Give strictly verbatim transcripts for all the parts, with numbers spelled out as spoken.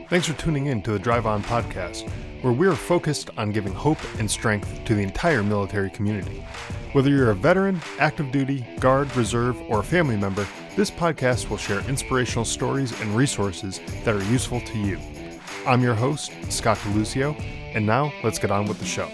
Thanks for tuning in to the Drive On podcast, where we're focused on giving hope and strength to the entire military community. Whether you're a veteran, active duty, guard, reserve, or a family member, this podcast will share inspirational stories and resources that are useful to you. I'm your host, Scott DeLucio, and now let's get on with the show.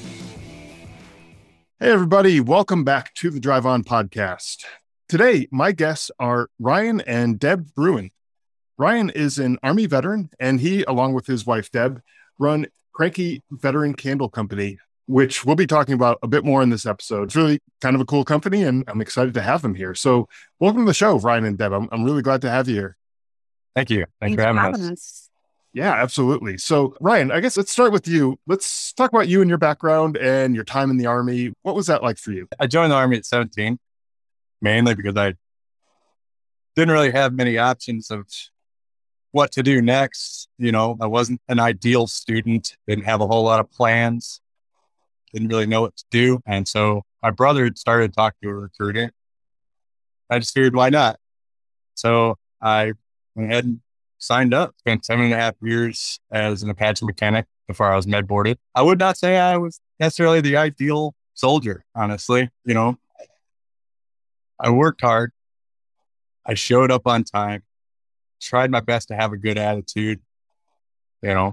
Hey everybody, welcome back to the Drive On podcast. Today, my guests are Ryan and Deb Bruin. Ryan is an Army veteran, and he, along with his wife, Deb, run Cranky Veteran Candle Company, which we'll be talking about a bit more in this episode. It's really kind of a cool company, and I'm excited to have them here. So welcome to the show, Ryan and Deb. I'm, I'm really glad to have you here. Thank you. Thanks, Thanks for having, having us. us. Yeah, absolutely. So Ryan, I guess let's start with you. Let's talk about you and your background and your time in the Army. What was that like for you? I joined the Army at seventeen, mainly because I didn't really have many options of what to do next. You know, I wasn't an ideal student, didn't have a whole lot of plans, didn't really know what to do. And so my brother had started talking to a recruiter. I just figured, why not? So I went ahead and signed up, spent seven and a half years as an Apache mechanic before I was med boarded. I would not say I was necessarily the ideal soldier, honestly. You know, I worked hard. I showed up on time. Tried my best to have a good attitude, you know,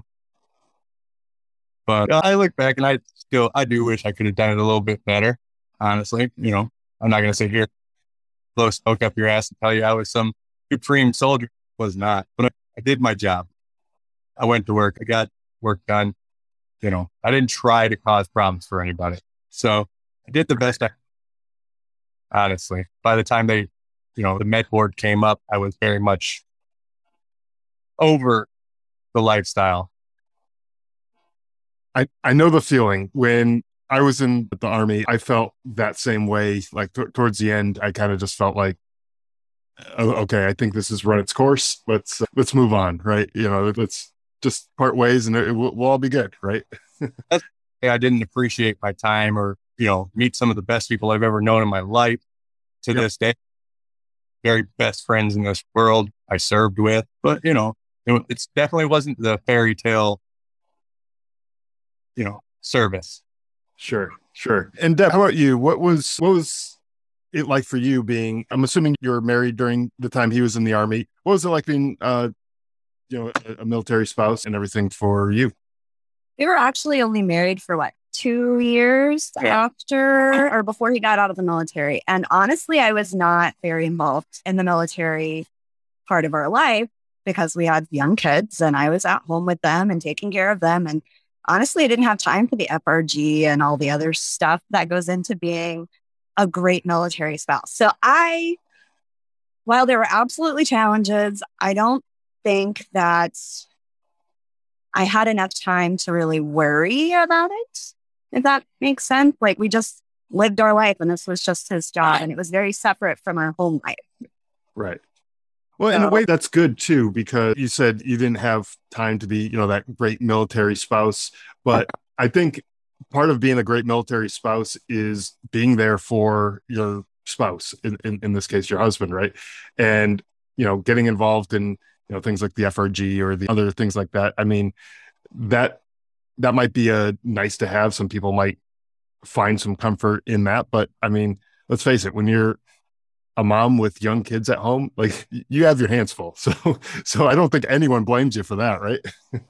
but I look back and I still, I do wish I could have done it a little bit better. Honestly, you know, I'm not going to sit here, blow smoke up your ass and tell you I was some supreme soldier. Was not, but I did my job. I went to work. I got work done. You know, I didn't try to cause problems for anybody. So I did the best I, honestly, by the time they, you know, the med board came up, I was very much over the lifestyle. I, I know the feeling. When I was in the Army, I felt that same way. Like th- towards the end, I kind of just felt like, oh, okay, I think this has run its course. Let's, uh, let's move on. Right. You know, let's just part ways and it, it will, we'll all be good. Right. I didn't appreciate my time or, you know, meet some of the best people I've ever known in my life to yep. this day. Very best friends in this world I served with, but you know, it it's definitely wasn't the fairy tale, you know, service. Sure, sure. And Deb, how about you? What was what was it like for you being? I'm assuming you were married during the time he was in the Army. What was it like being, uh, you know, a, a military spouse and everything for you? We were actually only married for what, two years yeah. after or before he got out of the military. And honestly, I was not very involved in the military part of our life because we had young kids and I was at home with them and taking care of them. And honestly, I didn't have time for the F R G and all the other stuff that goes into being a great military spouse. So I, while there were absolutely challenges, I don't think that I had enough time to really worry about it, if that makes sense. Like we just lived our life and this was just his job and it was very separate from our home life. Right. Well, in a way that's good too, because you said you didn't have time to be, you know, that great military spouse. But I think part of being a great military spouse is being there for your spouse, in, in, in this case, your husband, right? And, you know, getting involved in, you know, things like the F R G or the other things like that. I mean, that that might be a nice to have. Some people might find some comfort in that. But I mean, let's face it, when you're a mom with young kids at home, like you have your hands full. So, so I don't think anyone blames you for that, right?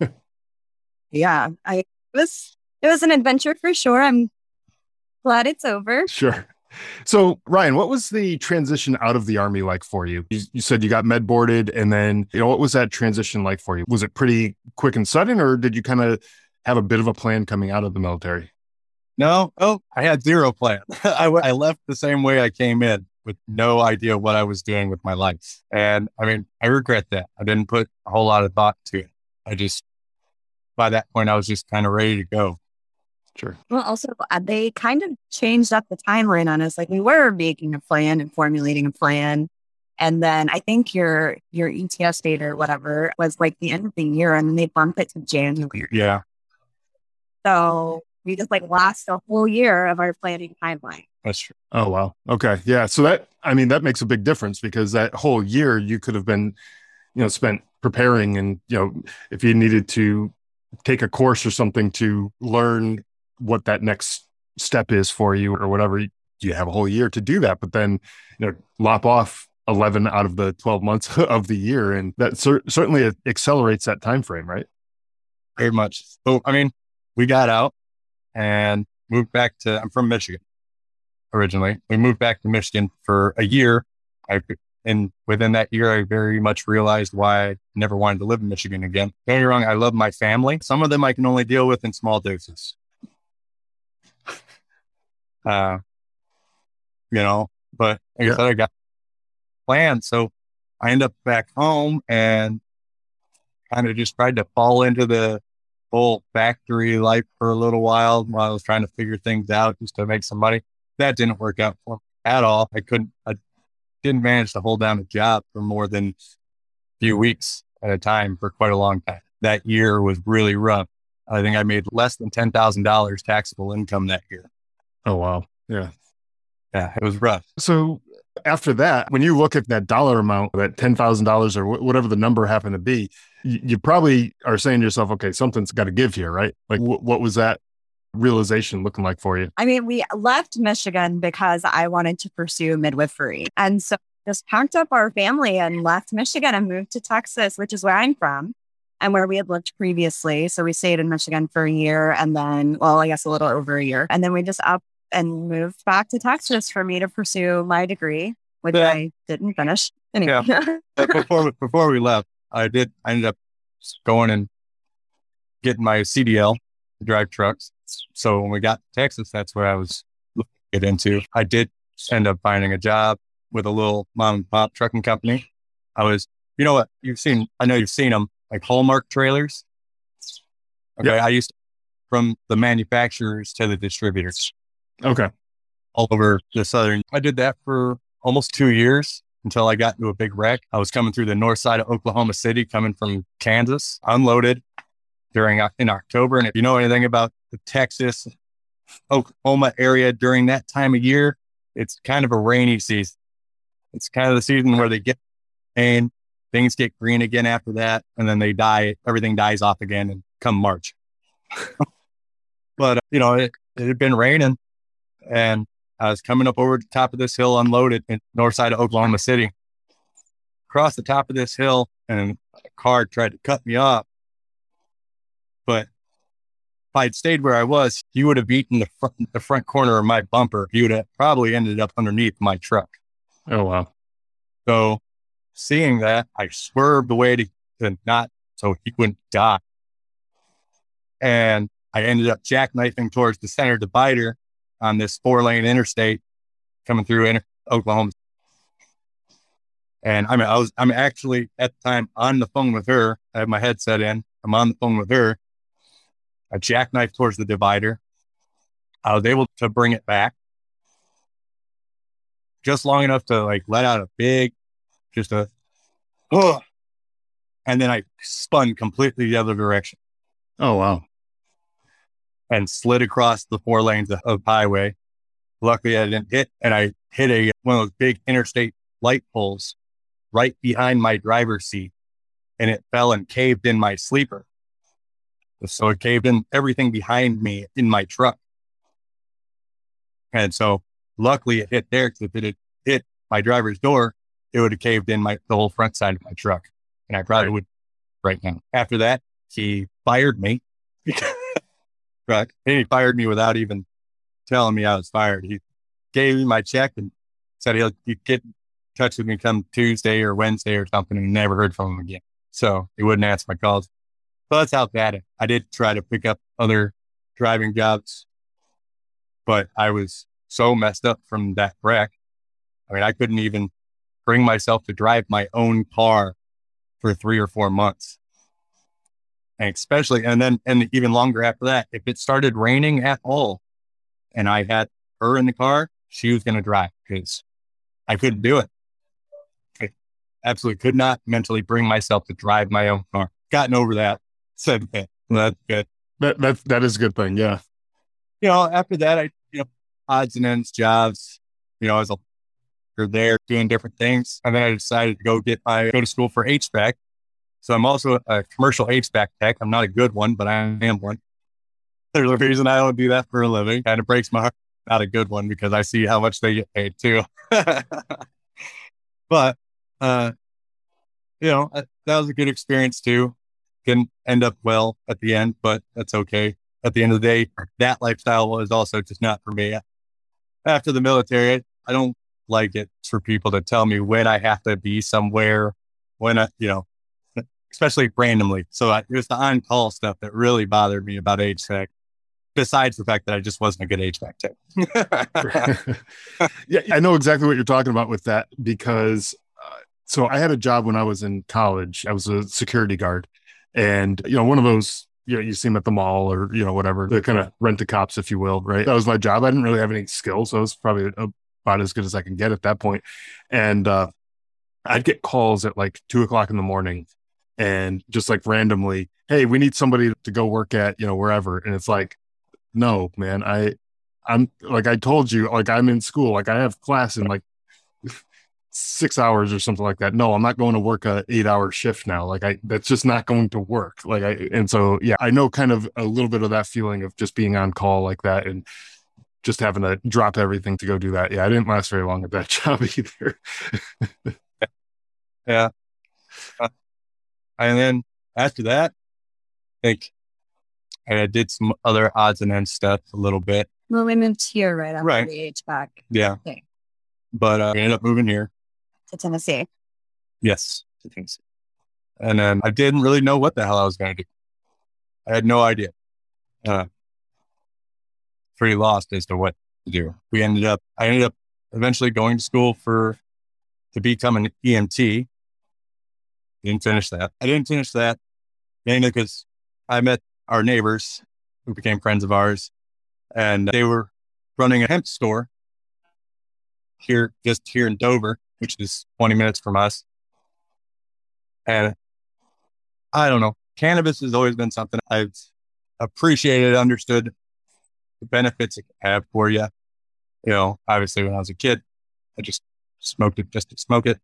yeah, I it was, it was an adventure for sure. I'm glad it's over. Sure. So Ryan, what was the transition out of the Army like for you? You, you said you got med boarded and then, you know, what was that transition like for you? Was it pretty quick and sudden or did you kind of have a bit of a plan coming out of the military? No. Oh, I had zero plan. I, I left the same way I came in, with no idea what I was doing with my life. And I mean, I regret that. I didn't put a whole lot of thought to it. I just, by that point, I was just kind of ready to go. Sure. Well, also, uh, they kind of changed up the timeline on us. Like we were making a plan and formulating a plan. And then I think your your E T S date or whatever was like the end of the year and then they bumped it to January. Yeah. So we just like lost a whole year of our planning timeline. That's true. Oh, wow. Okay. Yeah. So that, I mean, that makes a big difference because that whole year you could have been, you know, spent preparing, and, you know, if you needed to take a course or something to learn what that next step is for you or whatever, you have a whole year to do that. But then, you know, lop off eleven out of the twelve months of the year. And that cer- certainly accelerates that time frame, right? Very much. So, I mean, we got out and moved back to, I'm from Michigan originally. We moved back to Michigan for a year. I, and within that year, I very much realized why I never wanted to live in Michigan again. Don't get me wrong, I love my family. Some of them I can only deal with in small doses. uh, you know, but like yeah. I said, I got plans. So I end up back home and kind of just tried to fall into the whole factory life for a little while while I was trying to figure things out just to make some money. That didn't work out for me at all. I couldn't, I didn't manage to hold down a job for more than a few weeks at a time for quite a long time. That year was really rough. I think I made less than ten thousand dollars taxable income that year. Oh, wow. Yeah. Yeah, it was rough. So after that, when you look at that dollar amount, that ten thousand dollars or wh- whatever the number happened to be, you, you probably are saying to yourself, okay, something's got to give here, right? Like wh- what was that realization looking like for you? I mean, we left Michigan because I wanted to pursue midwifery. And so just packed up our family and left Michigan and moved to Texas, which is where I'm from and where we had lived previously. So we stayed in Michigan for a year and then, well, I guess a little over a year. And then we just up and moved back to Texas for me to pursue my degree, which yeah. I didn't finish. Anyway. Yeah. before, before we left, I did, I ended up going and getting my C D L to drive trucks. So when we got to Texas, that's where I was looking to get into. I did end up finding a job with a little mom and pop trucking company. I was, you know what, you've seen, I know you've seen them, like Hallmark trailers. Okay. Yep. I used to, from the manufacturers to the distributors. Okay. All over the southern. I did that for almost two years until I got into a big wreck. I was coming through the north side of Oklahoma City, coming from Kansas, unloaded during in October. And if you know anything about the Texas, Oklahoma area during that time of year, it's kind of a rainy season. It's kind of the season where they get rain, things get green again after that, and then they die. Everything dies off again and come March. But, uh, you know, it, it had been raining. And I was coming up over the top of this hill, unloaded in north side of Oklahoma City. Across the top of this hill, and a car tried to cut me off. But if I'd stayed where I was, he would have beaten the front, the front corner of my bumper. He would have probably ended up underneath my truck. Oh, wow. So seeing that, I swerved away to, to not, so he wouldn't die. And I ended up jackknifing towards the center divider on this four lane interstate coming through in Oklahoma. And I mean, I was, I'm actually at the time on the phone with her. I have my headset in. I'm on the phone with her. I jackknifed towards the divider. I was able to bring it back just long enough to like let out a big, just a, oh, and then I spun completely the other direction. Oh, wow. And slid across the four lanes of, of highway. Luckily, I didn't hit, and I hit a one of those big interstate light poles right behind my driver's seat, and it fell and caved in my sleeper. So it caved in everything behind me in my truck. And so luckily it hit there, because if it had hit my driver's door, it would have caved in my the whole front side of my truck. And I probably would right now. After that, he fired me. Right. And he fired me without even telling me I was fired. He gave me my check and said he'll he'd get in touch with me come Tuesday or Wednesday or something, and never heard from him again. So he wouldn't answer my calls. So that's how bad it. I did try to pick up other driving jobs, but I was so messed up from that wreck. I mean, I couldn't even bring myself to drive my own car for three or four months. And especially, and then, and even longer after that, if it started raining at all and I had her in the car, she was going to drive, because I couldn't do it. I absolutely could not mentally bring myself to drive my own car. Gotten over that. Said, okay, well, that's good. That, that, that is a good thing. Yeah. You know, after that, I, you know, odds and ends jobs, you know, as a, you're there doing different things. And then I decided to go get my, go to school for H V A C. So I'm also a commercial H V A C tech. I'm not a good one, but I am one. There's a reason I don't do that for a living. Kind of breaks my heart. Not a good one because I see how much they get paid too. But, uh, you know, that was a good experience too. Didn't end up well at the end, but that's okay. At the end of the day, that lifestyle was also just not for me. After the military, I don't like it for people to tell me when I have to be somewhere, when I, you know, especially randomly. So I, it was the on-call stuff that really bothered me about H V A C, besides the fact that I just wasn't a good H V A C tech. Yeah, I know exactly what you're talking about with that because, uh, so I had a job when I was in college. I was a security guard and, you know, one of those, you know, you see them at the mall or, you know, whatever, the kind of rent-a-cops, if you will, right? That was my job. I didn't really have any skills. So it was probably about as good as I can get at that point. And uh, I'd get calls at like two o'clock in the morning and just like randomly, hey, we need somebody to go work at, you know, wherever. And it's like, no, man, I, I'm like, I told you, like I'm in school, like I have class in like six hours or something like that. No, I'm not going to work a eight hour shift now. Like I, that's just not going to work. Like I, and so, yeah, I know kind of a little bit of that feeling of just being on call like that and just having to drop everything to go do that. Yeah. I didn't last very long at that job either. Yeah. Uh, and then after that, I think I did some other odds and ends stuff a little bit. Well, we moved here right after Right. the H V A C. Yeah. thing But uh, we ended up moving here. to Tennessee. Yes. To Tennessee. And then I didn't really know what the hell I was going to do. I had no idea. Uh, pretty lost as to what to do. We ended up, I ended up eventually going to school for, to become an E M T. Didn't finish that. I didn't finish that mainly because I met our neighbors who became friends of ours, and they were running a hemp store here, just here in Dover, which is twenty minutes from us. And I don't know, cannabis has always been something I've appreciated, understood the benefits it can have for you. You know, obviously when I was a kid, I just smoked it just to smoke it.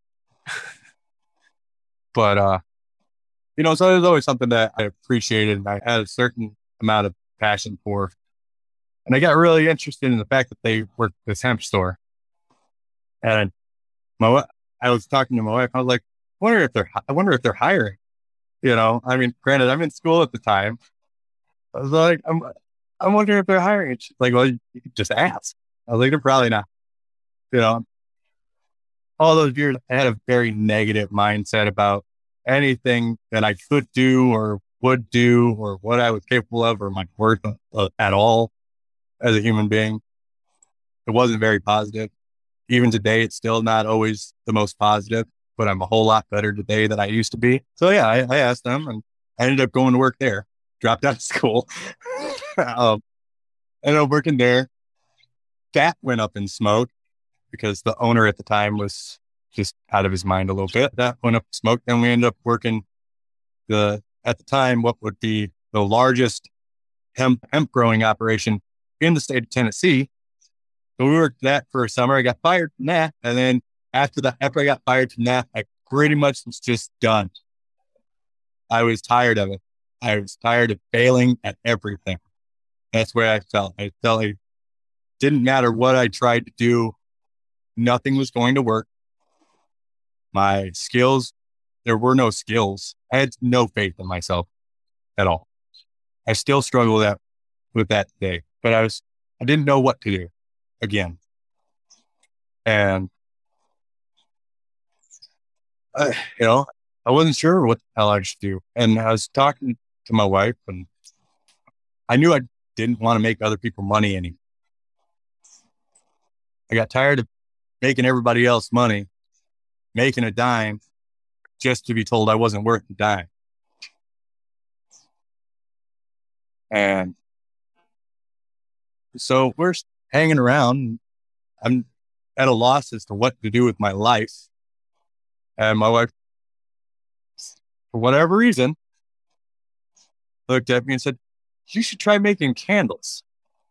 But, uh, you know, so it was always something that I appreciated and I had a certain amount of passion for. And I got really interested in the fact that they worked this hemp store. And my, I was talking to my wife. I was like, I wonder if they're, I wonder if they're hiring. You know, I mean, granted, I'm in school at the time. I was like, I'm, I'm wondering if they're hiring. And she's like, well, you could just ask. I was like, they're probably not. You know, all those years, I had a very negative mindset about anything that I could do or would do or what I was capable of or my worth uh, at all as a human being. It wasn't very positive. Even today, it's still not always the most positive, but I'm a whole lot better today than I used to be. So yeah, I, I asked them and I ended up going to work there, dropped out of school. um, ended up working there. That went up in smoke because the owner at the time was just out of his mind a little bit. That went up in smoke. Then we ended up working the, at the time, what would be the largest hemp, hemp growing operation in the state of Tennessee. So we worked that for a summer. I got fired from that. And then after that, after I got fired from that, I pretty much was just done. I was tired of it. I was tired of failing at everything. That's where I felt. I felt like it didn't matter what I tried to do. Nothing was going to work. My skills, there were no skills. I had no faith in myself at all. I still struggle with that, with that today, but I was, I didn't know what to do again. And, uh, you know, I wasn't sure what the hell I should do. And I was talking to my wife and I knew I didn't want to make other people money anymore. I got tired of making everybody else money, making a dime just to be told I wasn't worth a dime. And so we're hanging around. I'm at a loss as to what to do with my life. And my wife, for whatever reason, looked at me and said, you should try making candles.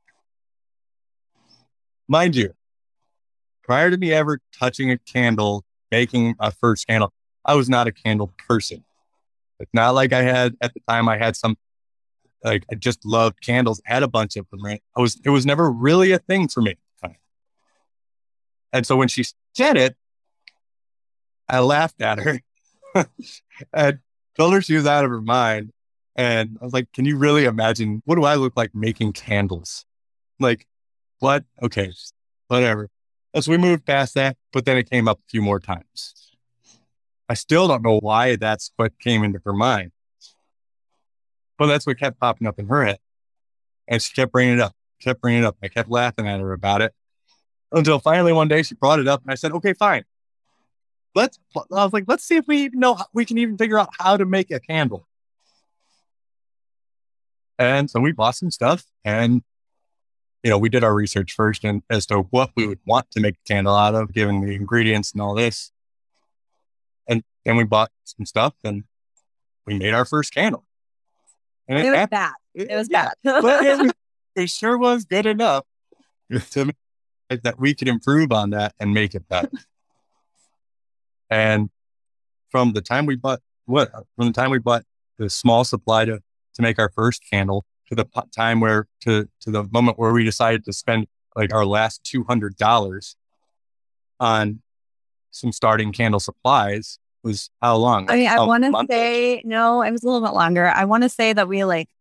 Mind you, prior to me ever touching a candle, making my first candle, I was not a candle person. It's not like I had, at the time I had some, like I just loved candles, had a bunch of them, right? I was, it was never really a thing for me. And so when she said it, I laughed at her and told her she was out of her mind. And I was like, can you really imagine, what do I look like making candles? Like, what? Okay, whatever. So we moved past that, but then it came up a few more times. I still don't know why that's what came into her mind, but that's what kept popping up in her head. And she kept bringing it up, kept bringing it up. I kept laughing at her about it until finally one day she brought it up and I said, okay, fine. Let's, I was like, let's see if we know, we can even figure out how to make a candle. And so we bought some stuff and, you know, we did our research first and as to what we would want to make a candle out of, given the ingredients and all this. And then we bought some stuff and we made our first candle. And it, it was happened. bad. It was yeah, bad. But it, was, it sure was good enough to make that we could improve on that and make it better. And from the time we bought what, from the time we bought the small supply to, to make our first candle to the time where, to, to the moment where we decided to spend like our last two hundred dollars on some starting candle supplies was how long? I mean, I A want to month? say, no, it was a little bit longer. I want to say that we like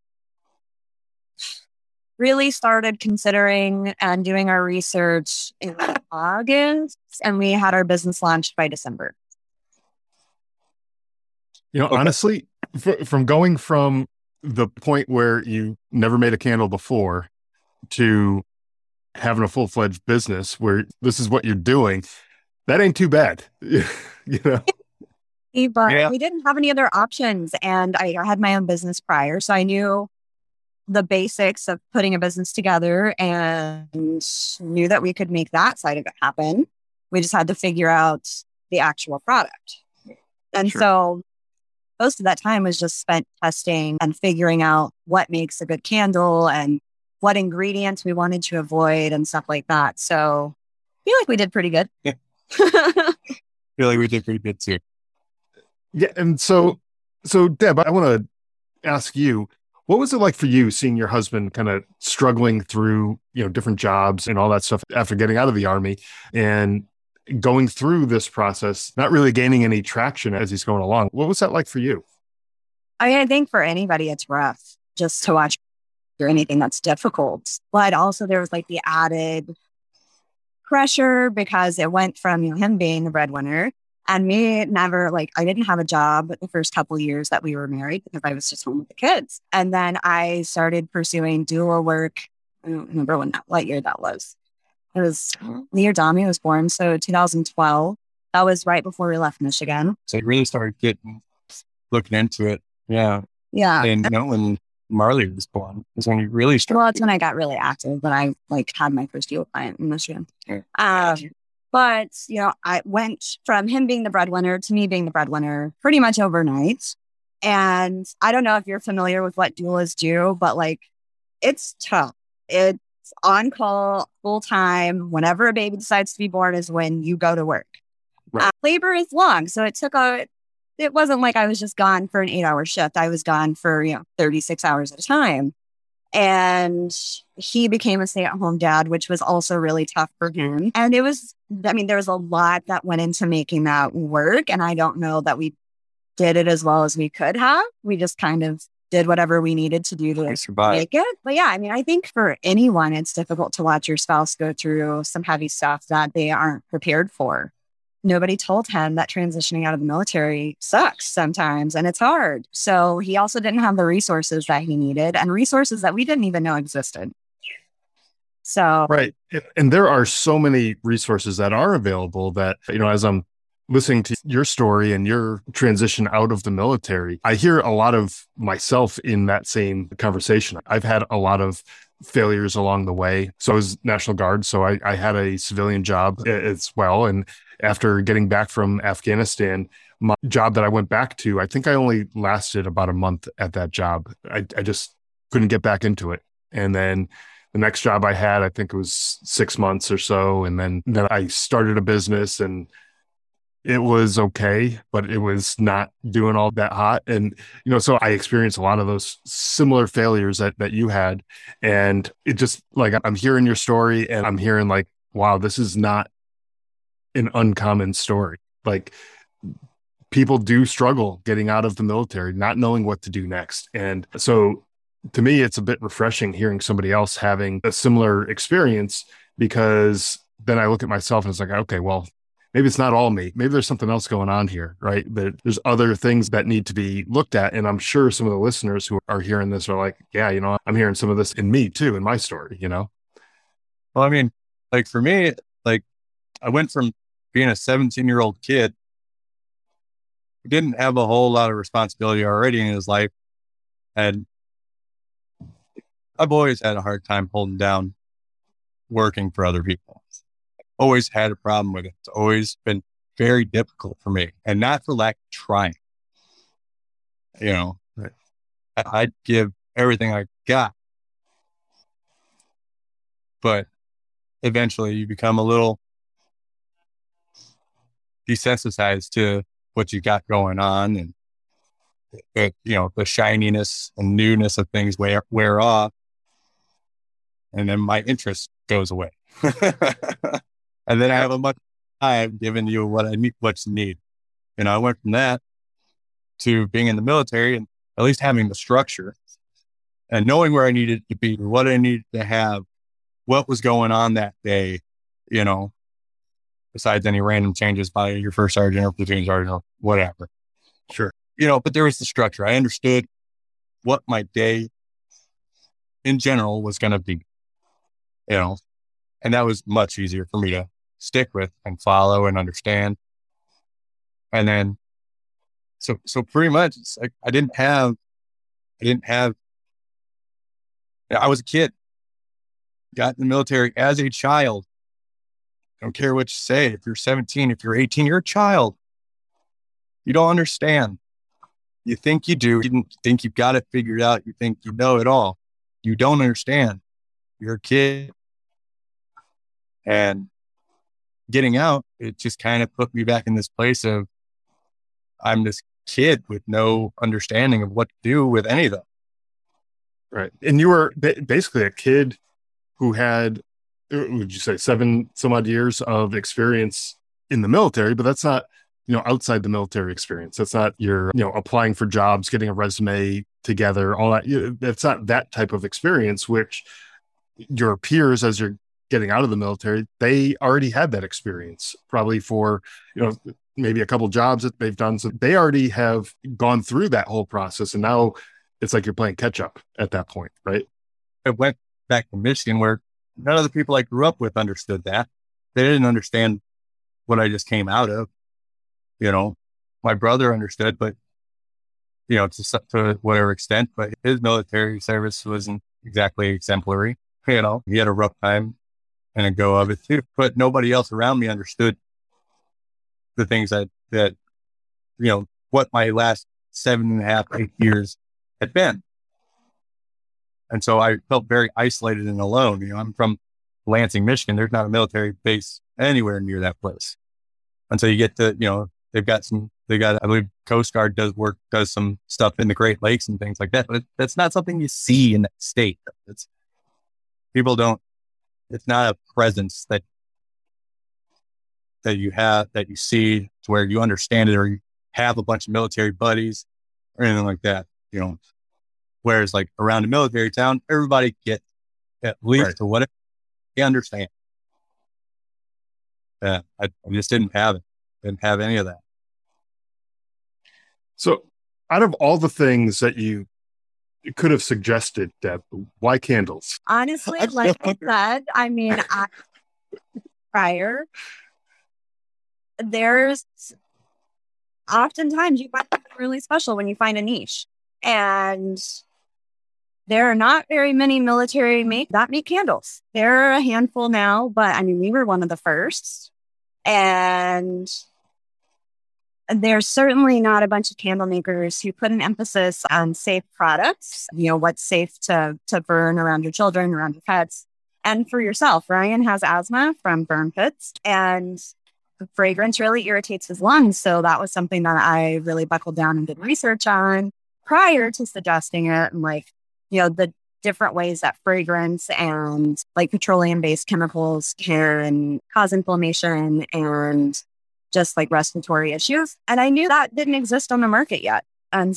really started considering and doing our research in August and we had our business launched by December. You know, Okay. honestly, f- from going from the point where you never made a candle before to having a full-fledged business where this is what you're doing, that ain't too bad. You know? But Yeah. we didn't have any other options. And I had my own business prior. So I knew the basics of putting a business together and knew that we could make that side of it happen. We just had to figure out the actual product. And Sure. so most of that time was just spent testing and figuring out what makes a good candle and what ingredients we wanted to avoid and stuff like that. So I feel like we did pretty good. Yeah. I feel like we did pretty good too. Yeah. And so, so Deb, I want to ask you, what was it like for you seeing your husband kind of struggling through, you know, different jobs and all that stuff after getting out of the Army and going through this process, not really gaining any traction as he's going along? What was that like for you? I mean, I think for anybody, it's rough just to watch or anything that's difficult. But also there was like the added pressure because it went from, you know, him being the breadwinner and me never, like, I didn't have a job the first couple of years that we were married because I was just home with the kids. And then I started pursuing dual work. I don't remember when that, what year that was. It was the year Dami was born. So two thousand twelve, that was right before we left Michigan. So you really started getting, looking into it. Yeah. Yeah. And you know, when Marley was born is when you really started. Well, it's when I got really active, but I like had my first deal client in Michigan. Yeah. Um, but, you know, I went from him being the breadwinner to me being the breadwinner pretty much overnight. And I don't know if you're familiar with what doulas do, but like, it's tough. It's on call full time. Whenever a baby decides to be born is when you go to work. Right. Uh, labor is long. So it took a, it wasn't like I was just gone for an eight hour shift. I was gone for, you know, thirty-six hours at a time. And he became a stay at home dad, which was also really tough for him. And it was, I mean, there was a lot that went into making that work. And I don't know that we did it as well as we could have. We just kind of did whatever we needed to do to survive. make it. But yeah, I mean, I think for anyone, it's difficult to watch your spouse go through some heavy stuff that they aren't prepared for. Nobody told him that transitioning out of the military sucks sometimes and it's hard. So he also didn't have the resources that he needed and resources that we didn't even know existed. So, Right. And- And there are so many resources that are available that, you know, as I'm listening to your story and your transition out of the military, I hear a lot of myself in that same conversation. I've had a lot of failures along the way. So I was National Guard. So I, I had a civilian job as well. And after getting back from Afghanistan, my job that I went back to, I think I only lasted about a month at that job. I, I just couldn't get back into it. And then the next job I had, I think it was six months or so. And then, then I started a business and it was okay, but it was not doing all that hot. And, you know, so I experienced a lot of those similar failures that, that you had. And it just like, I'm hearing your story and I'm hearing like, wow, this is not an uncommon story. Like people do struggle getting out of the military, not knowing what to do next. And so to me, it's a bit refreshing hearing somebody else having a similar experience, because then I look at myself and it's like, okay, well, maybe it's not all me. Maybe there's something else going on here, right? But there's other things that need to be looked at. And I'm sure some of the listeners who are hearing this are like, yeah, you know, I'm hearing some of this in me too, in my story, you know? Well, I mean, like for me, like I went from being a seventeen year old kid who didn't have a whole lot of responsibility already in his life. And I've always had a hard time holding down working for other people. Always had a problem with it. It's always been very difficult for me, and not for lack of trying. You know, right. I'd give everything I got, but eventually you become a little desensitized to what you got going on, and it, you know, the shininess and newness of things wear, wear off. And then my interest goes away. And then I have a much time giving you what I need, what you need. You know, I went from that to being in the military and at least having the structure and knowing where I needed to be, what I needed to have, what was going on that day, you know, besides any random changes by your first sergeant or platoon sergeant or whatever. Sure. You know, but there was the structure. I understood what my day in general was going to be, you know, and that was much easier for me to stick with and follow and understand. And then, so, so pretty much it's like, I didn't have, I didn't have, I was a kid, got in the military as a child. Don't care what you say. If you're seventeen, if you're eighteen, you're a child. You don't understand. You think you do. You think you've got it figured out. You think you know it all. You don't understand. You're a kid. And getting out, it just kind of put me back in this place of I'm this kid with no understanding of what to do with any of them. Right. And you were ba- basically a kid who had, would you say, seven some odd years of experience in the military, but that's not, you know, outside the military experience. That's not your, you know, applying for jobs, getting a resume together, all that. You, that's not that type of experience, which your peers, as you're getting out of the military, they already had that experience, probably for, you know, maybe a couple jobs that they've done. So they already have gone through that whole process. And now it's like you're playing catch up at that point, right? I went back to Michigan where none of the people I grew up with understood that. They didn't understand what I just came out of. You know, my brother understood, but, you know, to, to whatever extent, but his military service wasn't exactly exemplary. You know, he had a rough time and a go of it too, but nobody else around me understood the things that, that, you know, what my last seven and a half, eight years had been. And so I felt very isolated and alone. You know, I'm from Lansing, Michigan. There's not a military base anywhere near that place. Until you get to, you know, they've got some, they got, I believe Coast Guard does work, does some stuff in the Great Lakes and things like that. But it, that's not something you see in that state. It's, people don't, it's not a presence that, that you have, that you see to where you understand it or you have a bunch of military buddies or anything like that, you know. Whereas like around a military town, everybody gets at least right. to whatever they understand. Yeah, I, I just didn't have it. Didn't have any of that. So out of all the things that you, you could have suggested, Deb, why candles? Honestly, like I said, I mean, I, prior, there's oftentimes you find something really special when you find a niche. And there are not very many military make that make candles. There are a handful now, but I mean, we were one of the first. And there's certainly not a bunch of candle makers who put an emphasis on safe products, you know, what's safe to, to burn around your children, around your pets, and for yourself. Ryan has asthma from burn pits. And the fragrance really irritates his lungs. So that was something that I really buckled down and did research on prior to suggesting it. And like, you know, the different ways that fragrance and like petroleum-based chemicals can cause inflammation and just like respiratory issues. And I knew that didn't exist on the market yet. And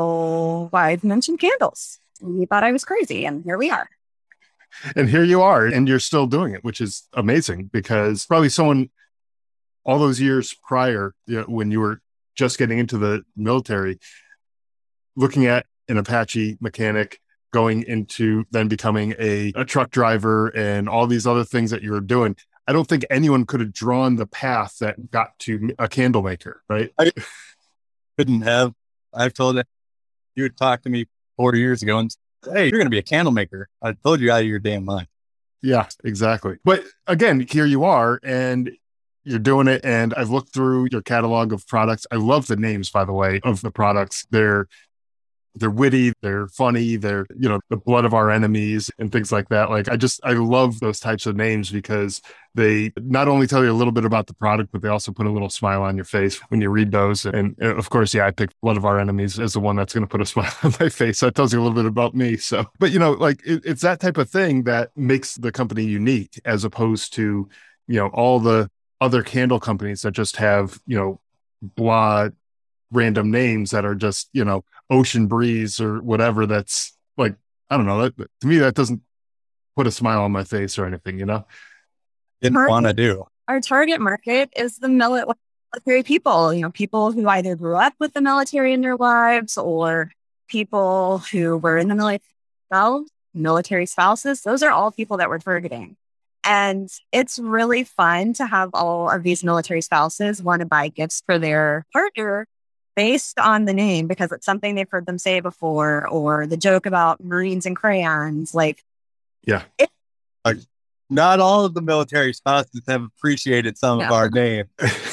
so I've mentioned candles. And he thought I was crazy. And here we are. And here you are, and you're still doing it, which is amazing because probably someone all those years prior, you know, when you were just getting into the military, looking at an Apache mechanic, going into then becoming a, a truck driver and all these other things that you were doing, I don't think anyone could have drawn the path that got to a candle maker, right? I couldn't have. I've told it. You would talk to me four years ago and say, hey, you're going to be a candle maker. I told you out of your damn mind. Yeah, exactly. But again, here you are and you're doing it. And I've looked through your catalog of products. I love the names, by the way, of the products. They're They're witty, they're funny, they're, you know, the blood of our enemies and things like that. Like, I just, I love those types of names because they not only tell you a little bit about the product, but they also put a little smile on your face when you read those. And, and of course, yeah, I picked Blood of Our Enemies as the one that's going to put a smile on my face. So that tells you a little bit about me. So, but you know, like it, it's that type of thing that makes the company unique as opposed to, you know, all the other candle companies that just have, you know, blah, random names that are just, you know, Ocean Breeze or whatever. That's like, I don't know. That, to me, that doesn't put a smile on my face or anything, you know? Didn't want to do. Our target market is the military people, you know, people who either grew up with the military in their lives or people who were in the military themselves, military spouses. Those are all people that we're targeting. And it's really fun to have all of these military spouses want to buy gifts for their partner based on the name, because it's something they've heard them say before, or the joke about Marines and crayons. Like, yeah. It, like, not all of the military spouses have appreciated some no. of our names.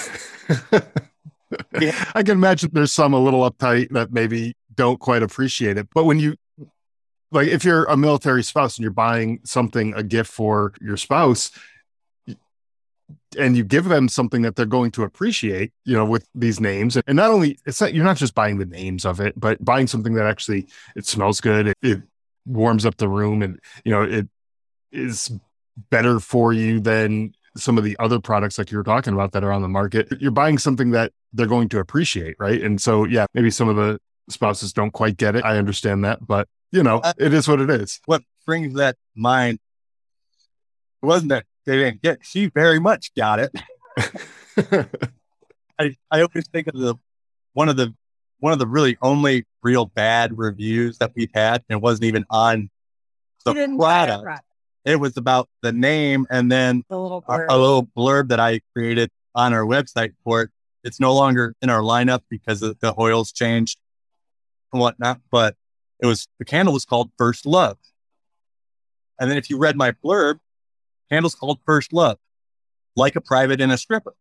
Yeah. I can imagine there's some a little uptight that maybe don't quite appreciate it. But when you, like, if you're a military spouse and you're buying something, a gift for your spouse, and you give them something that they're going to appreciate, you know, with these names. And not only, it's not, you're not just buying the names of it, but buying something that actually, it smells good. It, it warms up the room and, you know, it is better for you than some of the other products like you were talking about that are on the market. You're buying something that they're going to appreciate. Right. And so, yeah, maybe some of the spouses don't quite get it. I understand that, but you know, uh, it is what it is. What brings that mind wasn't that they didn't get, she very much got it. I, I always think of the, one of the, one of the really only real bad reviews that we've had, and it wasn't even on the product. It was about the name and then the little a, a little blurb that I created on our website for it. It's no longer in our lineup because the, the oils changed and whatnot, but it was, the candle was called First Love. And then if you read my blurb, candle's called First Love, like a private and a stripper.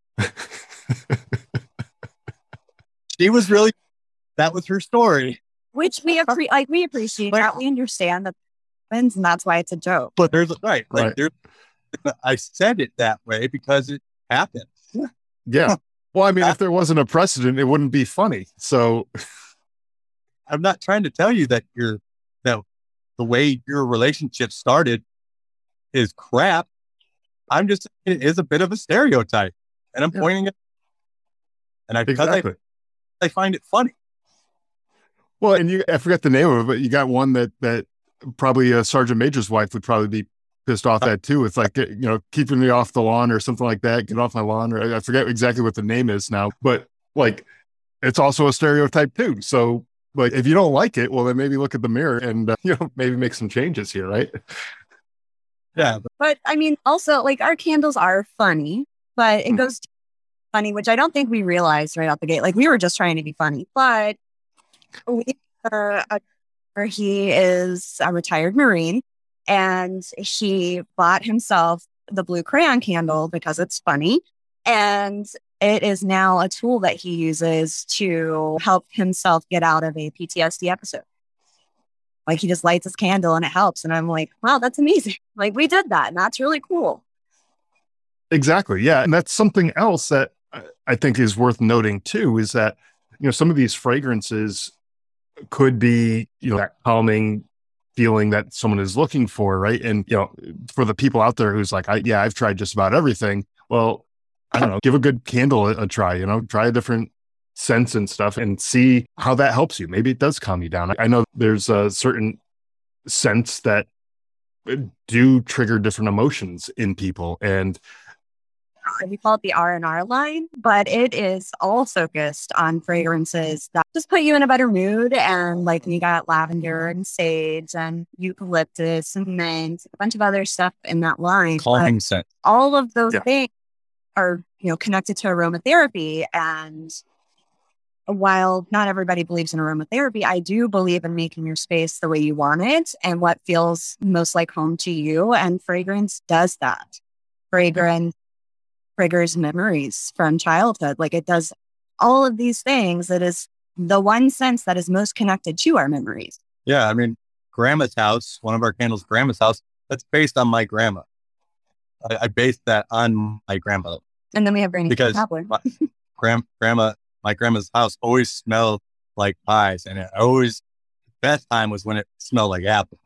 She was really, that was her story. Which we appre- like we appreciate that. We understand that happens, and that's why it's a joke. But there's right, like right. There's, I said it that way because it happened. Yeah. Well, I mean, if there wasn't a precedent, it wouldn't be funny. So I'm not trying to tell you that you're that the way your relationship started is crap. I'm just, it is a bit of a stereotype, and I'm yeah. pointing it. And I, exactly. I, I find it funny. Well, and you, I forget the name of it, but you got one that, that probably a sergeant major's wife would probably be pissed off at too. It's like, you know, keeping me off the lawn or something like that. Get off my lawn. Or I forget exactly what the name is now, but like, it's also a stereotype too. So like, if you don't like it, well, then maybe look at the mirror and, uh, you know, maybe make some changes here. Right. Yeah. But, but I mean, also like our candles are funny, but it goes to funny, which I don't think we realized right out the gate. Like we were just trying to be funny, but we, uh, uh, he is a retired Marine, and he bought himself the blue crayon candle because it's funny. And it is now a tool that he uses to help himself get out of a P T S D episode. Like he just lights his candle and it helps. And I'm like, wow, that's amazing. Like we did that. And that's really cool. Exactly. Yeah. And that's something else that I think is worth noting too, is that, you know, some of these fragrances could be, you know, that calming feeling that someone is looking for, right? And, you know, for the people out there who's like, I, yeah, I've tried just about everything. Well, I don't know, give a good candle a, a try, you know, try a different scents and stuff and see how that helps you. Maybe it does calm you down. I know there's a certain scents that do trigger different emotions in people. And we call it the R and R line, but it is all focused on fragrances that just put you in a better mood. And like we got lavender and sage and eucalyptus and mint, a bunch of other stuff in that line. Calming scent. All of those Yeah. things are, you know, connected to aromatherapy. And while not everybody believes in aromatherapy, I do believe in making your space the way you want it and what feels most like home to you. And fragrance does that. Fragrance triggers memories from childhood. Like it does all of these things. It is the one sense that is most connected to our memories. Yeah. I mean, grandma's house, one of our candles, grandma's house, that's based on my grandma. I, I based that on my grandma. And then we have Granny Because Cobbler. my, grand, grandma, my grandma's house always smelled like pies. And it always, best time was when it smelled like apple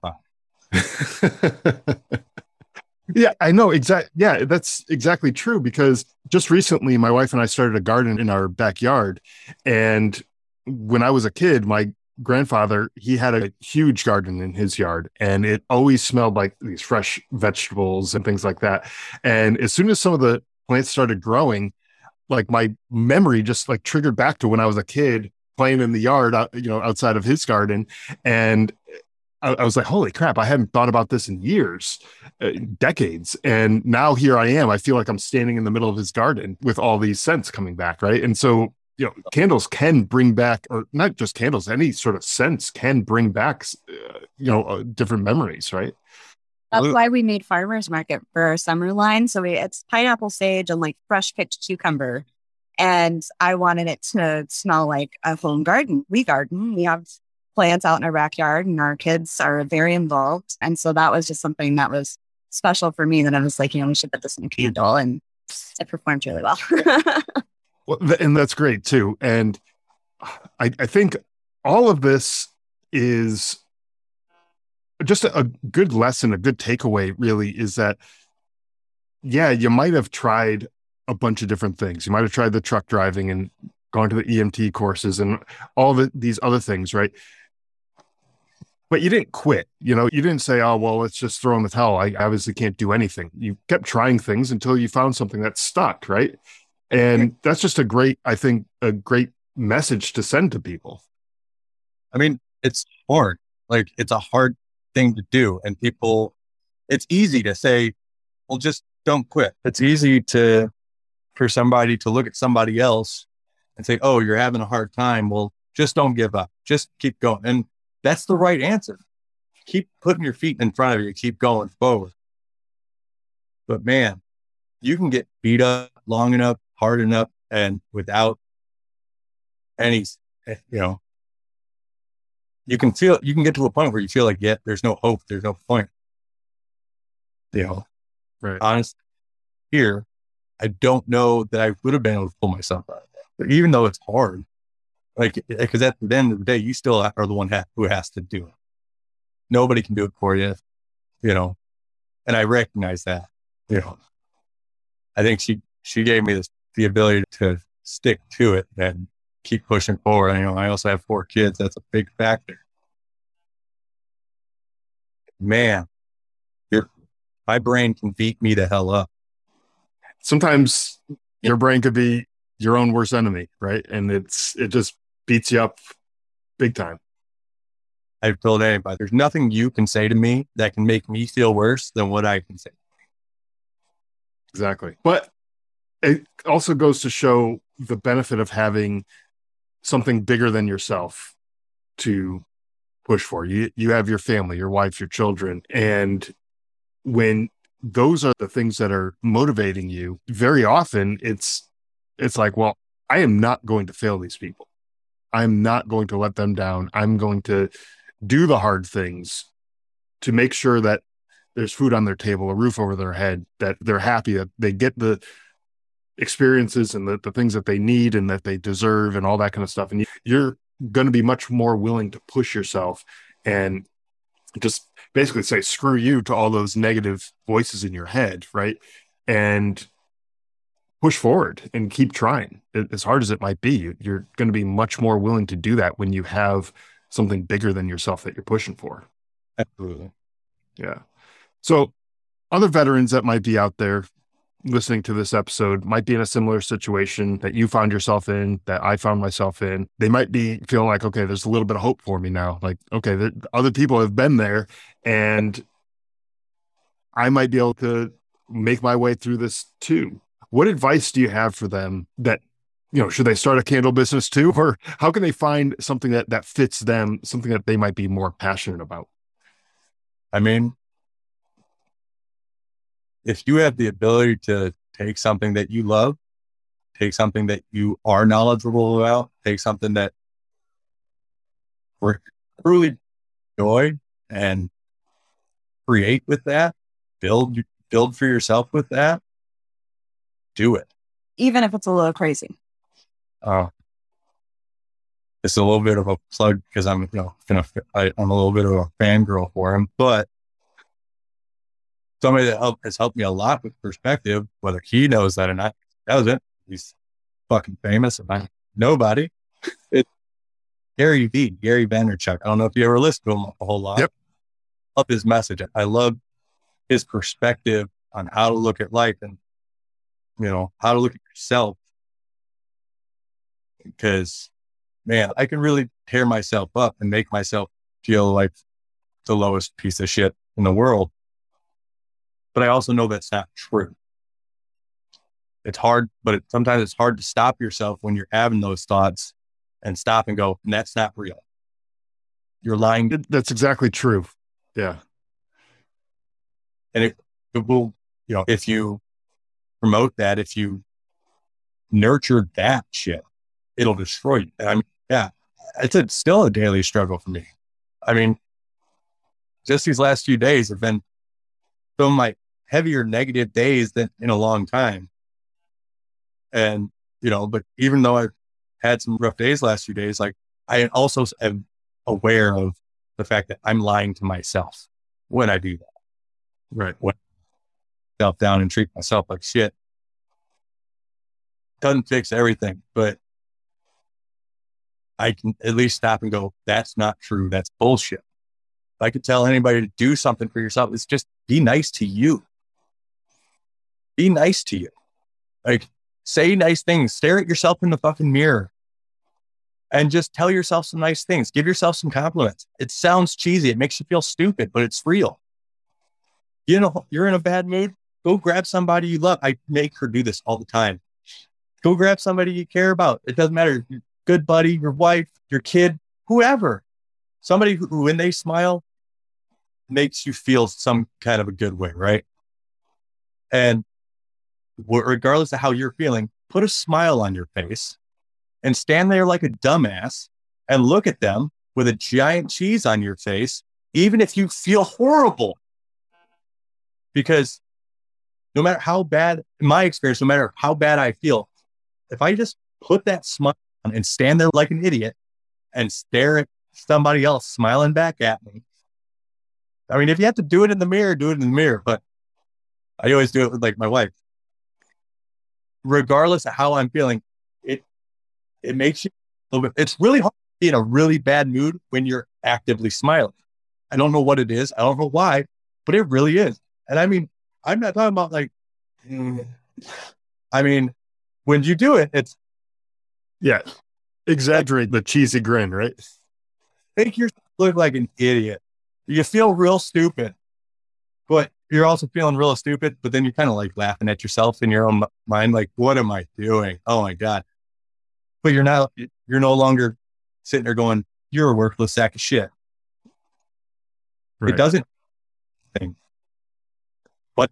pie. Yeah, I know. Exactly. Yeah, that's exactly true because just recently my wife and I started a garden in our backyard. And when I was a kid, my grandfather, he had a huge garden in his yard and it always smelled like these fresh vegetables and things like that. And as soon as some of the plants started growing, like my memory just like triggered back to when I was a kid playing in the yard, you know, outside of his garden. And I, I was like, holy crap, I hadn't thought about this in years, uh, decades. And now here I am. I feel like I'm standing in the middle of his garden with all these scents coming back. Right. And so, you know, candles can bring back, or not just candles, any sort of scents can bring back, uh, you know, uh, different memories. Right. That's why we made farmers market for our summer line. So we, it's pineapple sage and like fresh picked cucumber. And I wanted it to smell like a home garden. We garden. We have plants out in our backyard and our kids are very involved. And so that was just something that was special for me that I was like, you know, we should put this in a candle and it performed really well. Well, and that's great too. And I, I think all of this is just a, a good lesson, a good takeaway really is that, yeah, you might have tried a bunch of different things. You might have tried the truck driving and gone to the E M T courses and all the, these other things, right? But you didn't quit. You know, you didn't say, oh, well, let's just throw in the towel. I obviously can't do anything. You kept trying things until you found something that stuck, right? And that's just a great, I think, a great message to send to people. I mean, it's hard. Like, it's a hard thing to do. And people, it's easy to say, well, just don't quit. It's easy to, for somebody to look at somebody else and say, oh, you're having a hard time. Well, just don't give up. Just keep going. And that's the right answer. Keep putting your feet in front of you. Keep going forward. But man, you can get beat up long enough, hard enough, and without any, you know, you can feel, you can get to a point where you feel like, yeah, there's no hope. There's no point. You know, right. Honest here, I don't know that I would have been able to pull myself out of that. But even though it's hard, like, because at the end of the day, you still are the one ha- who has to do it. Nobody can do it for you, you know, and I recognize that, you know. I think she, she gave me this, the ability to stick to it and keep pushing forward. And, you know, I also have four kids. That's a big factor. Man, your, my brain can beat me the hell up. Sometimes your brain could be your own worst enemy, right? And it's, it just beats you up big time. I've told anybody, there's nothing you can say to me that can make me feel worse than what I can say. Exactly. But it also goes to show the benefit of having something bigger than yourself to push for. You, you have your family, your wife, your children. And when those are the things that are motivating you, very often it's, it's like, well, I am not going to fail these people. I'm not going to let them down. I'm going to do the hard things to make sure that there's food on their table, a roof over their head, that they're happy that they get the experiences and the, the things that they need and that they deserve and all that kind of stuff. And you're going to be much more willing to push yourself and just basically say, screw you to all those negative voices in your head. Right. And push forward and keep trying. As hard as it might be, you're going to be much more willing to do that when you have something bigger than yourself that you're pushing for. Absolutely. Yeah. So other veterans that might be out there listening to this episode might be in a similar situation that you found yourself in, that I found myself in. They might be feeling like, okay, there's a little bit of hope for me now. Like, okay, the other people have been there and I might be able to make my way through this too. What advice do you have for them that, you know, should they start a candle business too? Or how can they find something that, that fits them, something that they might be more passionate about? I mean, if you have the ability to take something that you love, take something that you are knowledgeable about, take something that we're truly enjoy and create with that, build, build for yourself with that, do it. Even if it's a little crazy. Uh, it's a little bit of a plug because I'm, you know, gonna, I, I'm a little bit of a fangirl for him, but somebody that help, has helped me a lot with perspective, whether he knows that or not, doesn't. He's fucking famous. I'm nobody. It's Gary V, Gary Vaynerchuk. I don't know if you ever listened to him a whole lot. Yep. I love his message. I love his perspective on how to look at life and, you know, how to look at yourself. Because, man, I can really tear myself up and make myself feel like the lowest piece of shit in the world. But I also know that's not true. It's hard, but it, sometimes it's hard to stop yourself when you're having those thoughts and stop and go, that's not real. You're lying. To- That's exactly true. Yeah. And it, it will, you know, if you promote that, if you nurture that shit, it'll destroy you. And I mean, yeah, it's a, still a daily struggle for me. I mean, just these last few days have been some of my heavier negative days than in a long time. And, you know, but even though I've had some rough days last few days, like I also am aware of the fact that I'm lying to myself when I do that. Right. When I self down and treat myself like shit. Doesn't fix everything, but I can at least stop and go, that's not true. That's bullshit. If I could tell anybody to do something for yourself, it's just be nice to you. Be nice to you. Like, say nice things. Stare at yourself in the fucking mirror and just tell yourself some nice things. Give yourself some compliments. It sounds cheesy. It makes you feel stupid, but it's real. You know, you're in a bad mood. Go grab somebody you love. I make her do this all the time. Go grab somebody you care about. It doesn't matter. Your good buddy, your wife, your kid, whoever. Somebody who, when they smile, makes you feel some kind of a good way, right? And regardless of how you're feeling, put a smile on your face and stand there like a dumbass and look at them with a giant cheese on your face, even if you feel horrible. Because no matter how bad, in my experience, no matter how bad I feel, if I just put that smile on and stand there like an idiot and stare at somebody else smiling back at me. I mean, if you have to do it in the mirror, do it in the mirror. But I always do it with like my wife. Regardless of how I'm feeling, it it makes you a little bit, it's really hard to be in a really bad mood when you're actively smiling. I don't know what it is. I don't know why, but it really is. And I mean, I'm not talking about like, mm, I mean, when you do it, it's. Yeah. Exaggerate the cheesy grin, right? Make yourself look like an idiot. You feel real stupid, but you're also feeling real stupid, but then you're kind of like laughing at yourself in your own mind. Like, what am I doing? Oh my God. But you're not, you're no longer sitting there going, you're a worthless sack of shit. Right. It doesn't. But.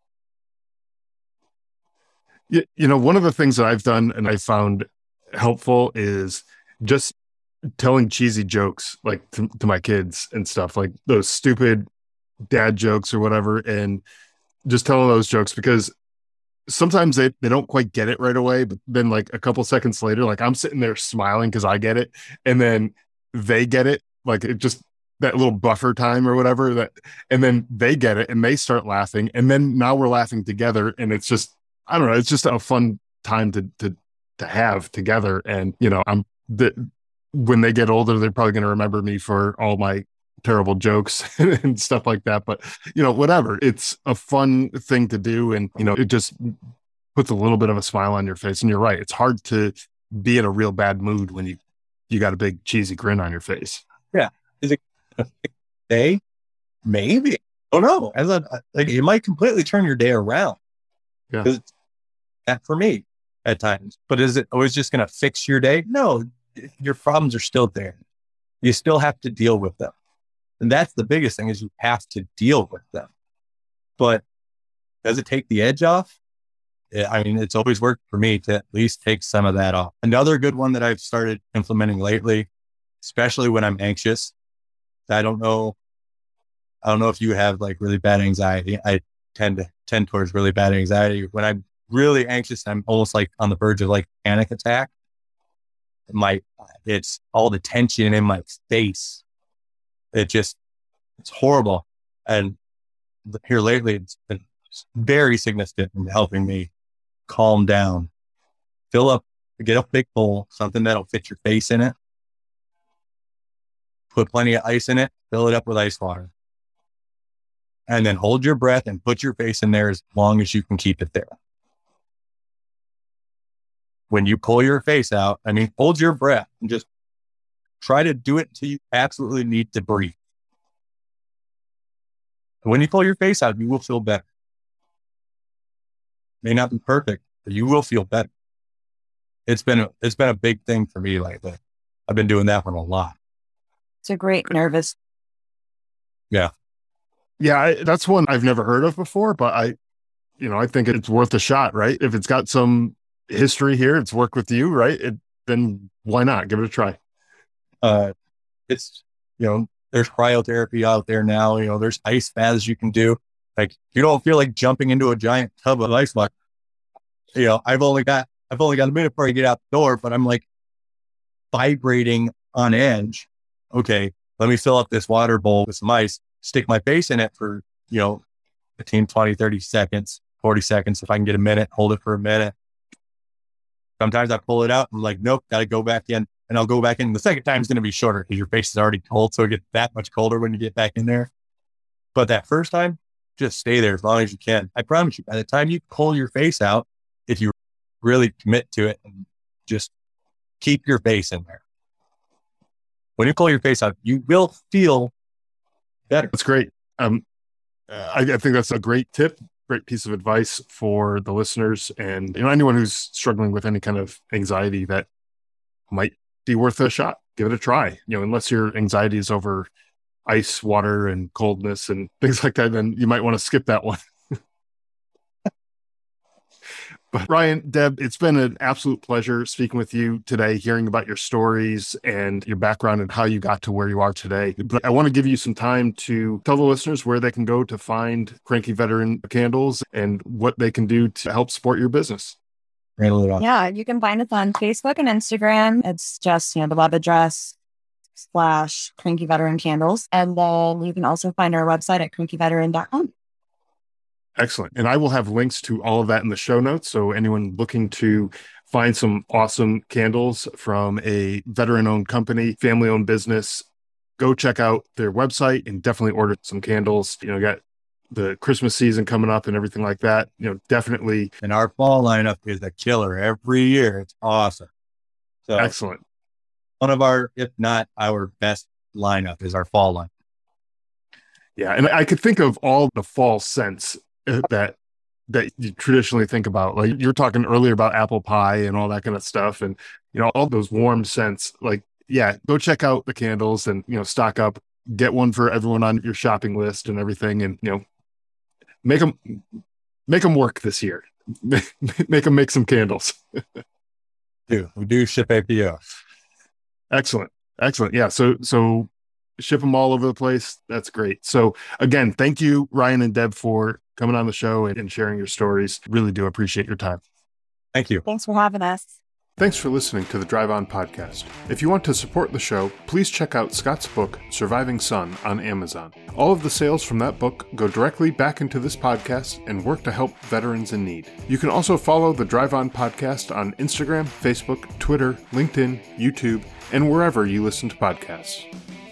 You, you know, one of the things that I've done and I found helpful is just telling cheesy jokes like to, to my kids and stuff, like those stupid dad jokes or whatever, and just tell those jokes because sometimes they, they don't quite get it right away, but then like a couple seconds later, like I'm sitting there smiling because I get it, and then they get it, like it just that little buffer time or whatever that, and then they get it and they start laughing, and then now we're laughing together, and it's just I don't know, it's just a fun time to to to have together, and you know I'm the when they get older, they're probably going to remember me for all my terrible jokes and stuff like that. But, you know, whatever, it's a fun thing to do. And, you know, it just puts a little bit of a smile on your face. And you're right. It's hard to be in a real bad mood when you, you got a big cheesy grin on your face. Yeah. Is it a day? Maybe. Oh no. As a, like, it might completely turn your day around. Yeah. It's that for me at times, but is it always just going to fix your day? No, your problems are still there. You still have to deal with them. And that's the biggest thing is you have to deal with them. But does it take the edge off? I mean, it's always worked for me to at least take some of that off. Another good one that I've started implementing lately, especially when I'm anxious. I don't know. I don't know if you have like really bad anxiety. I tend to tend towards really bad anxiety. When I'm really anxious, I'm almost like on the verge of like panic attack. My, it's all the tension in my face. It just, it's horrible. And here lately, it's been very significant in helping me calm down. Fill up, get a big bowl, something that'll fit your face in it. Put plenty of ice in it, fill it up with ice water. And then hold your breath and put your face in there as long as you can keep it there. When you pull your face out, I mean, hold your breath and just try to do it until you absolutely need to breathe. When you pull your face out, you will feel better. May not be perfect, but you will feel better. It's been a, it's been a big thing for me lately. I've been doing that one a lot. It's a great nervous. Yeah. Yeah. I, that's one I've never heard of before, but I, you know, I think it's worth a shot, right? If it's got some history here, it's worked with you, right? It, then why not give it a try? Uh, it's, you know, there's cryotherapy out there now, you know, there's ice baths you can do. Like, you don't feel like jumping into a giant tub of ice water. You know, I've only got, I've only got a minute before I get out the door, but I'm like vibrating on edge. Okay, let me fill up this water bowl with some ice, stick my face in it for, you know, fifteen, twenty, thirty seconds, forty seconds. If I can get a minute, hold it for a minute. Sometimes I pull it out and I'm like, nope, got to go back in. And I'll go back in. The second time is going to be shorter because your face is already cold. So it gets that much colder when you get back in there. But that first time, just stay there as long as you can. I promise you, by the time you pull your face out, if you really commit to it and just keep your face in there. When you pull your face out, you will feel better. That's great. Um, I, I think that's a great tip, great piece of advice for the listeners. And you know, anyone who's struggling with any kind of anxiety, that might be worth a shot. Give it a try. You know, unless your anxiety is over ice, water, and coldness and things like that, then you might want to skip that one. But Ryan, Deb, it's been an absolute pleasure speaking with you today, hearing about your stories and your background and how you got to where you are today. But I want to give you some time to tell the listeners where they can go to find Cranky Veteran Candles and what they can do to help support your business. Yeah, you can find us on Facebook and Instagram. It's just, you know, the web address slash Cranky Veteran Candles. And then you can also find our website at cranky veteran dot com. Excellent. And I will have links to all of that in the show notes. So anyone looking to find some awesome candles from a veteran-owned company, family-owned business, go check out their website and definitely order some candles. You know, got the Christmas season coming up and everything like that. You know, definitely. And our fall lineup is a killer every year. It's awesome. So excellent. One of our, if not our best lineup is our fall line. Yeah. And I could think of all the fall scents that that you traditionally think about. Like you were talking earlier about apple pie and all that kind of stuff. And, you know, all those warm scents, like, yeah, go check out the candles and, you know, stock up, get one for everyone on your shopping list and everything. And, you know, make them, make them work this year. Make them make some candles. do we do ship A P O? Excellent. Excellent. Yeah. So, so ship them all over the place. That's great. So again, thank you, Ryan and Deb, for coming on the show and sharing your stories. Really do appreciate your time. Thank you. Thanks for having us. Thanks for listening to the Drive On podcast. If you want to support the show, please check out Scott's book, Surviving Son, on Amazon. All of the sales from that book go directly back into this podcast and work to help veterans in need. You can also follow the Drive On podcast on Instagram, Facebook, Twitter, LinkedIn, YouTube, and wherever you listen to podcasts.